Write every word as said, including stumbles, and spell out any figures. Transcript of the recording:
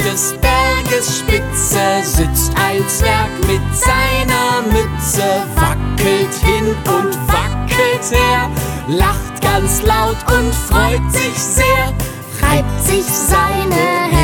des Berges Spitze sitzt ein Zwerg mit seiner Mütze, wackelt hin und wackelt her, lacht ganz laut und freut sich sehr, reibt sich seine Hände